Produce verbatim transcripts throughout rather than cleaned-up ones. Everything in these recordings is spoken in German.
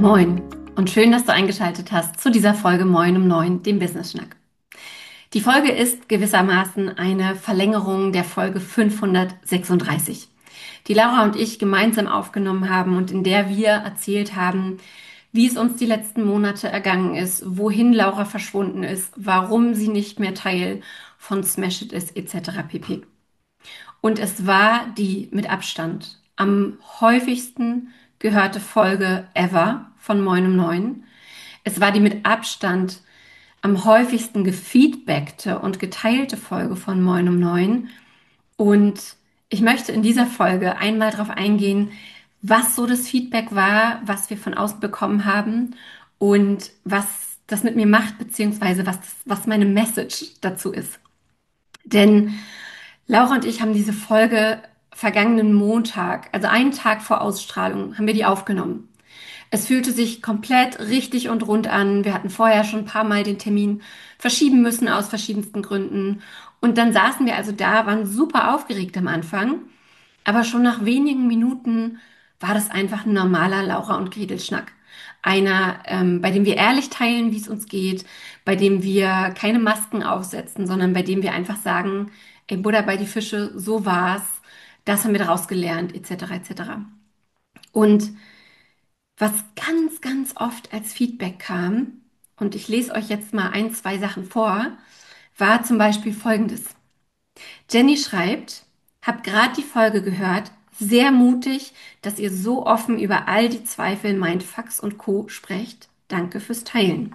Moin und schön, dass du eingeschaltet hast zu dieser Folge Moin um neun, dem Business Schnack. Die Folge ist gewissermaßen eine Verlängerung der Folge fünfhundertsechsunddreißig, die Laura und ich gemeinsam aufgenommen haben und in der wir erzählt haben, wie es uns die letzten Monate ergangen ist, wohin Laura verschwunden ist, warum sie nicht mehr Teil von Smash It ist, et cetera pp. Und es war die mit Abstand am häufigsten gehörte Folge ever von Moin um neun. Es war die mit Abstand am häufigsten gefeedbackte und geteilte Folge von Moin um neun. Und ich möchte in dieser Folge einmal darauf eingehen, was so das Feedback war, was wir von außen bekommen haben und was das mit mir macht, beziehungsweise was, das, was meine Message dazu ist. Denn Laura und ich haben diese Folge vergangenen Montag, also einen Tag vor Ausstrahlung, haben wir die aufgenommen. Es fühlte sich komplett richtig und rund an. Wir hatten vorher schon ein paar Mal den Termin verschieben müssen aus verschiedensten Gründen. Und dann saßen wir also da, waren super aufgeregt am Anfang. Aber schon nach wenigen Minuten war das einfach ein normaler Laura und Gretel Schnack. Einer, ähm, bei dem wir ehrlich teilen, wie es uns geht, bei dem wir keine Masken aufsetzen, sondern bei dem wir einfach sagen, ey, Buddha bei die Fische, so war's, das haben wir daraus gelernt, et cetera et cetera. Und was ganz, ganz oft als Feedback kam, und ich lese euch jetzt mal ein, zwei Sachen vor, war zum Beispiel Folgendes. Jenny schreibt, hab gerade die Folge gehört, sehr mutig, dass ihr so offen über all die Zweifel, Mindfucks und Co. sprecht. Danke fürs Teilen.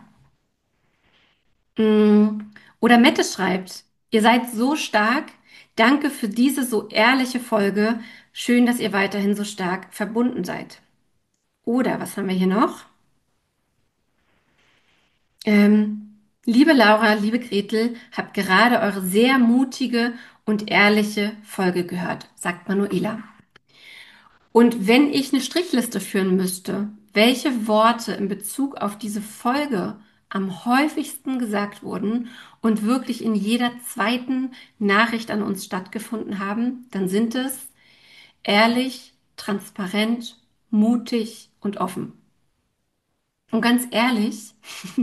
Mm, Oder Mette schreibt, ihr seid so stark. Danke für diese so ehrliche Folge. Schön, dass ihr weiterhin so stark verbunden seid. Oder was haben wir hier noch? Ähm, liebe Laura, liebe Gretel, habt gerade eure sehr mutige und ehrliche Folge gehört, sagt Manuela. Und wenn ich eine Strichliste führen müsste, welche Worte in Bezug auf diese Folge am häufigsten gesagt wurden und wirklich in jeder zweiten Nachricht an uns stattgefunden haben, dann sind es ehrlich, transparent, mutig und offen. Und ganz ehrlich,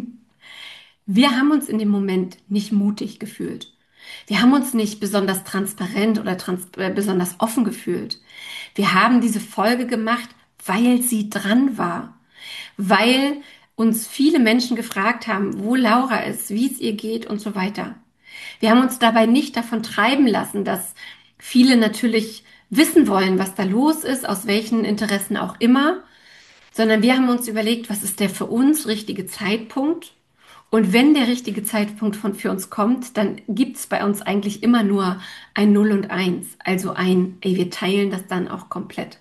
wir haben uns in dem Moment nicht mutig gefühlt. Wir haben uns nicht besonders transparent oder trans äh, besonders offen gefühlt. Wir haben diese Folge gemacht, weil sie dran war, weil uns viele Menschen gefragt haben, wo Laura ist, wie es ihr geht und so weiter. Wir haben uns dabei nicht davon treiben lassen, dass viele natürlich wissen wollen, was da los ist, aus welchen Interessen auch immer, sondern wir haben uns überlegt, was ist der für uns richtige Zeitpunkt? Und wenn der richtige Zeitpunkt von, für uns kommt, dann gibt es bei uns eigentlich immer nur ein Null und Eins, also ein, ey, wir teilen das dann auch komplett.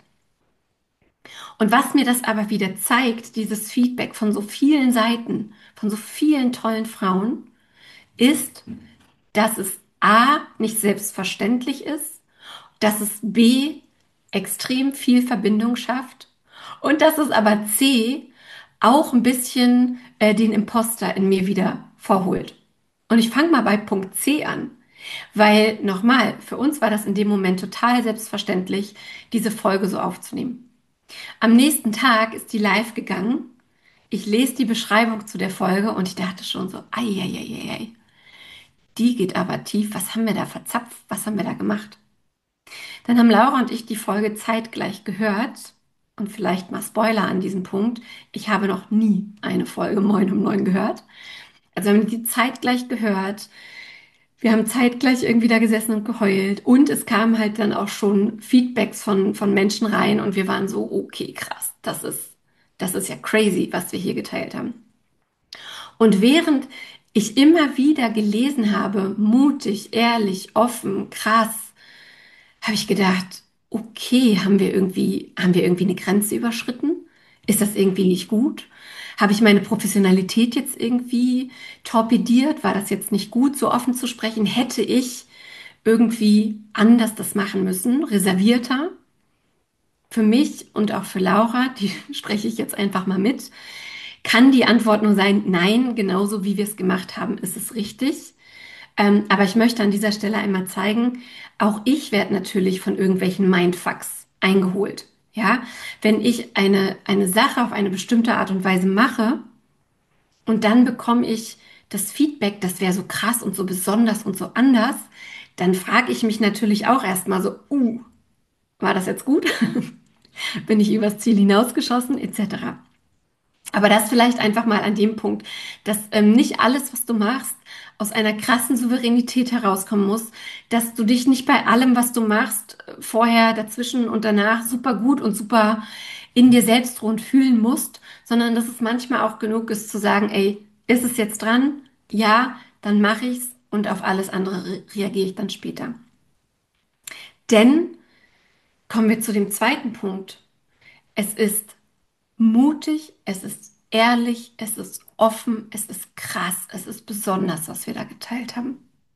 Und was mir das aber wieder zeigt, dieses Feedback von so vielen Seiten, von so vielen tollen Frauen, ist, dass es A, nicht selbstverständlich ist, dass es B, extrem viel Verbindung schafft und dass es aber C, auch ein bisschen äh, den Imposter in mir wieder vorholt. Und ich fange mal bei Punkt C an, weil nochmal, für uns war das in dem Moment total selbstverständlich, diese Folge so aufzunehmen. Am nächsten Tag ist die live gegangen. Ich lese die Beschreibung zu der Folge und ich dachte schon so, ei, ei, ei, ei, die geht aber tief. Was haben wir da verzapft? Was haben wir da gemacht? Dann haben Laura und ich die Folge zeitgleich gehört. Und vielleicht mal Spoiler an diesem Punkt. Ich habe noch nie eine Folge Moin um neun gehört. Also wir haben die zeitgleich gehört. Wir haben zeitgleich irgendwie da gesessen und geheult. Und es kamen halt dann auch schon Feedbacks von, von Menschen rein. Und wir waren so, okay, krass, das ist, das ist ja crazy, was wir hier geteilt haben. Und während ich immer wieder gelesen habe, mutig, ehrlich, offen, krass, habe ich gedacht, okay, haben wir irgendwie, haben wir irgendwie eine Grenze überschritten? Ist das irgendwie nicht gut? Habe ich meine Professionalität jetzt irgendwie torpediert? War das jetzt nicht gut, so offen zu sprechen? Hätte ich irgendwie anders das machen müssen, reservierter? Für mich und auch für Laura, die spreche ich jetzt einfach mal mit, kann die Antwort nur sein, nein, genauso wie wir es gemacht haben, ist es richtig. Ähm, aber ich möchte an dieser Stelle einmal zeigen, auch ich werde natürlich von irgendwelchen Mindfucks eingeholt. Ja, wenn ich eine, eine Sache auf eine bestimmte Art und Weise mache und dann bekomme ich das Feedback, das wäre so krass und so besonders und so anders, dann frage ich mich natürlich auch erstmal so, uh, war das jetzt gut? Bin ich übers Ziel hinausgeschossen, et cetera. Aber das vielleicht einfach mal an dem Punkt, dass ähm, nicht alles, was du machst, aus einer krassen Souveränität herauskommen muss, dass du dich nicht bei allem, was du machst, äh, vorher, dazwischen und danach super gut und super in dir selbst ruhend fühlen musst, sondern dass es manchmal auch genug ist zu sagen, ey, ist es jetzt dran? Ja, dann mache ich's und auf alles andere re reagiere ich dann später. Denn kommen wir zu dem zweiten Punkt. Es ist mutig, es ist ehrlich, es ist offen, es ist krass, es ist besonders, was wir da geteilt haben.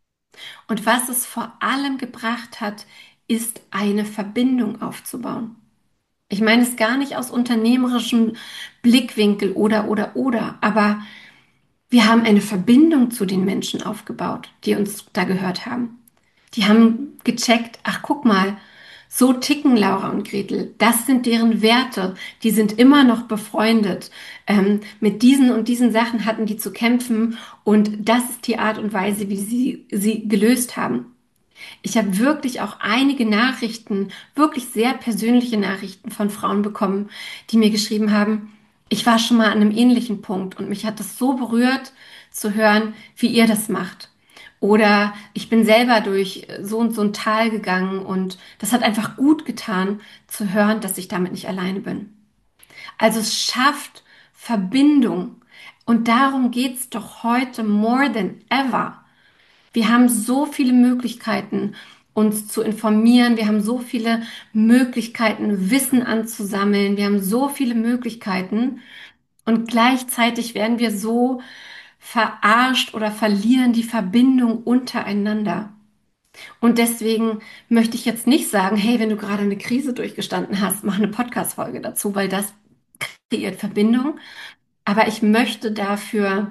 Und was es vor allem gebracht hat, ist eine Verbindung aufzubauen. Ich meine es gar nicht aus unternehmerischem Blickwinkel oder, oder, oder, aber wir haben eine Verbindung zu den Menschen aufgebaut, die uns da gehört haben. Die haben gecheckt, ach guck mal, so ticken Laura und Gretel. Das sind deren Werte. Die sind immer noch befreundet. Ähm, mit diesen und diesen Sachen hatten die zu kämpfen und das ist die Art und Weise, wie sie sie gelöst haben. Ich habe wirklich auch einige Nachrichten, wirklich sehr persönliche Nachrichten von Frauen bekommen, die mir geschrieben haben, ich war schon mal an einem ähnlichen Punkt und mich hat das so berührt zu hören, wie ihr das macht. Oder ich bin selber durch so und so ein Tal gegangen und das hat einfach gut getan zu hören, dass ich damit nicht alleine bin. Also es schafft Verbindung. Und darum geht's doch heute more than ever. Wir haben so viele Möglichkeiten, uns zu informieren. Wir haben so viele Möglichkeiten, Wissen anzusammeln. Wir haben so viele Möglichkeiten. Und gleichzeitig werden wir so verarscht oder verlieren die Verbindung untereinander. Und deswegen möchte ich jetzt nicht sagen, hey, wenn du gerade eine Krise durchgestanden hast, mach eine Podcast-Folge dazu, weil das kreiert Verbindung. Aber ich möchte dafür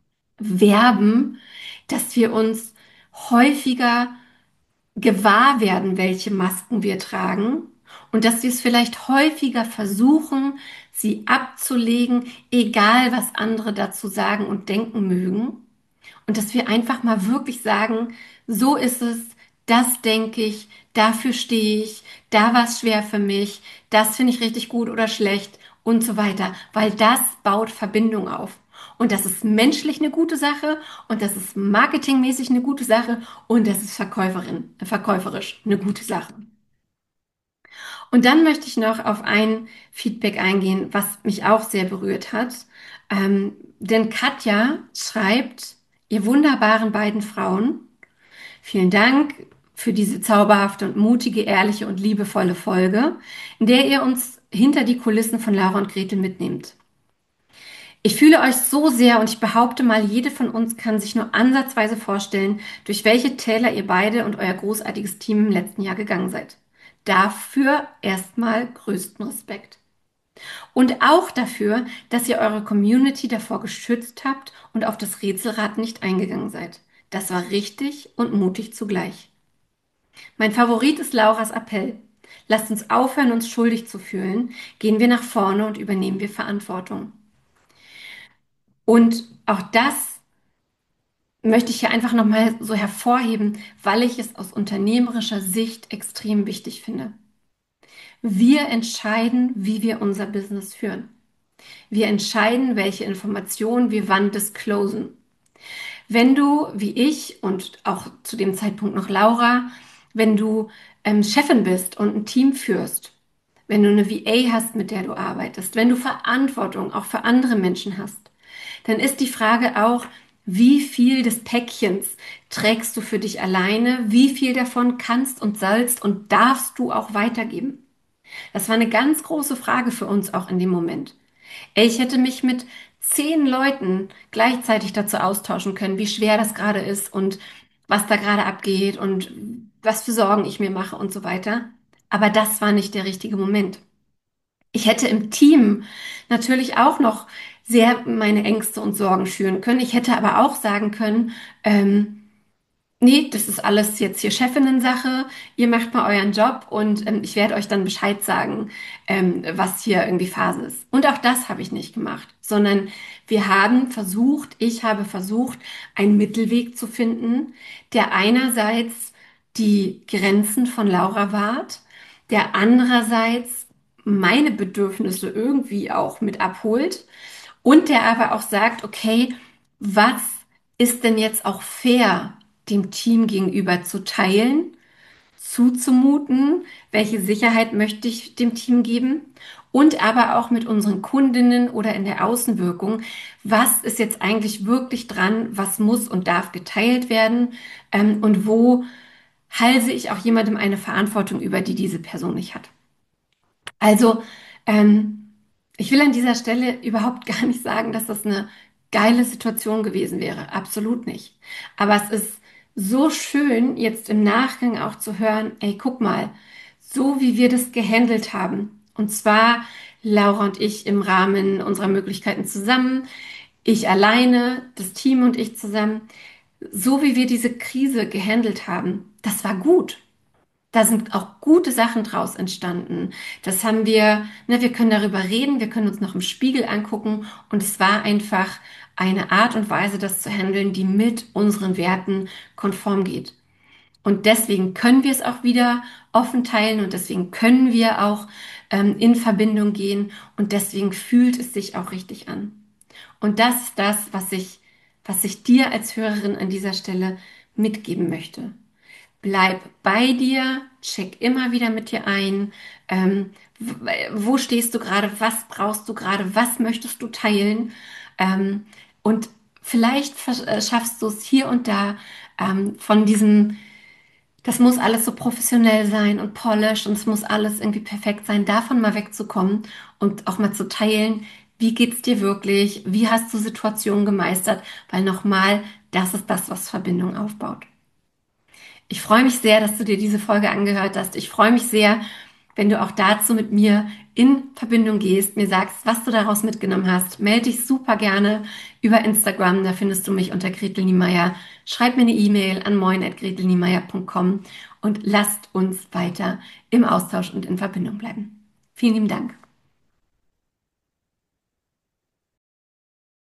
werben, dass wir uns häufiger gewahr werden, welche Masken wir tragen und dass wir es vielleicht häufiger versuchen, sie abzulegen, egal was andere dazu sagen und denken mögen. Und dass wir einfach mal wirklich sagen, so ist es, das denke ich, dafür stehe ich, da war es schwer für mich, das finde ich richtig gut oder schlecht und so weiter, weil das baut Verbindung auf. Und das ist menschlich eine gute Sache und das ist marketingmäßig eine gute Sache und das ist Verkäuferin, verkäuferisch eine gute Sache. Und dann möchte ich noch auf ein Feedback eingehen, was mich auch sehr berührt hat. Ähm, denn Katja schreibt, ihr wunderbaren beiden Frauen, vielen Dank für diese zauberhafte und mutige, ehrliche und liebevolle Folge, in der ihr uns hinter die Kulissen von Laura und Gretel mitnehmt. Ich fühle euch so sehr und ich behaupte mal, jede von uns kann sich nur ansatzweise vorstellen, durch welche Täler ihr beide und euer großartiges Team im letzten Jahr gegangen seid. Dafür erstmal größten Respekt. Und auch dafür, dass ihr eure Community davor geschützt habt und auf das Rätselrad nicht eingegangen seid. Das war richtig und mutig zugleich. Mein Favorit ist Lauras Appell. Lasst uns aufhören, uns schuldig zu fühlen. Gehen wir nach vorne und übernehmen wir Verantwortung. Und auch das möchte ich hier einfach nochmal so hervorheben, weil ich es aus unternehmerischer Sicht extrem wichtig finde. Wir entscheiden, wie wir unser Business führen. Wir entscheiden, welche Informationen wir wann disclosen. Wenn du, wie ich und auch zu dem Zeitpunkt noch Laura, wenn du ähm, Chefin bist und ein Team führst, wenn du eine V A hast, mit der du arbeitest, wenn du Verantwortung auch für andere Menschen hast, dann ist die Frage auch, wie viel des Päckchens trägst du für dich alleine, wie viel davon kannst und sollst und darfst du auch weitergeben? Das war eine ganz große Frage für uns auch in dem Moment. Ey, ich hätte mich mit zehn Leuten gleichzeitig dazu austauschen können, wie schwer das gerade ist und was da gerade abgeht und was für Sorgen ich mir mache und so weiter. Aber das war nicht der richtige Moment. Ich hätte im Team natürlich auch noch sehr meine Ängste und Sorgen schüren können. Ich hätte aber auch sagen können, ähm, Nee, das ist alles jetzt hier Chefinnen-Sache. Ihr macht mal euren Job und ähm, ich werde euch dann Bescheid sagen, ähm, was hier irgendwie Phase ist. Und auch das habe ich nicht gemacht, sondern wir haben versucht, ich habe versucht, einen Mittelweg zu finden, der einerseits die Grenzen von Laura wahrt, der andererseits meine Bedürfnisse irgendwie auch mit abholt und der aber auch sagt, okay, was ist denn jetzt auch fair dem Team gegenüber zu teilen, zuzumuten, welche Sicherheit möchte ich dem Team geben und aber auch mit unseren Kundinnen oder in der Außenwirkung, was ist jetzt eigentlich wirklich dran, was muss und darf geteilt werden, ähm, und wo halse ich auch jemandem eine Verantwortung über, die diese Person nicht hat. Also, ähm, ich will an dieser Stelle überhaupt gar nicht sagen, dass das eine geile Situation gewesen wäre. Absolut nicht. Aber es ist so schön, jetzt im Nachgang auch zu hören, ey, guck mal, so wie wir das gehandelt haben. Und zwar Laura und ich im Rahmen unserer Möglichkeiten zusammen, ich alleine, das Team und ich zusammen, so wie wir diese Krise gehandelt haben, das war gut. Da sind auch gute Sachen draus entstanden. Das haben wir, ne, wir können darüber reden, wir können uns noch im Spiegel angucken und es war einfach eine Art und Weise, das zu handeln, die mit unseren Werten konform geht. Und deswegen können wir es auch wieder offen teilen und deswegen können wir auch ähm, in Verbindung gehen und deswegen fühlt es sich auch richtig an. Und das ist das, was ich, was ich dir als Hörerin an dieser Stelle mitgeben möchte. Bleib bei dir, check immer wieder mit dir ein. Ähm, wo stehst du gerade? Was brauchst du gerade? Was möchtest du teilen? Ähm, und vielleicht äh, schaffst du es hier und da ähm, von diesem, das muss alles so professionell sein und polished und es muss alles irgendwie perfekt sein, davon mal wegzukommen und auch mal zu teilen, wie geht's dir wirklich? Wie hast du Situationen gemeistert? Weil nochmal, das ist das, was Verbindung aufbaut. Ich freue mich sehr, dass du dir diese Folge angehört hast. Ich freue mich sehr, wenn du auch dazu mit mir in Verbindung gehst, mir sagst, was du daraus mitgenommen hast. Melde dich super gerne über Instagram, da findest du mich unter Gretel Niemeyer. Schreib mir eine E-Mail an moin at gretel niemeyer punkt com und lasst uns weiter im Austausch und in Verbindung bleiben. Vielen lieben Dank.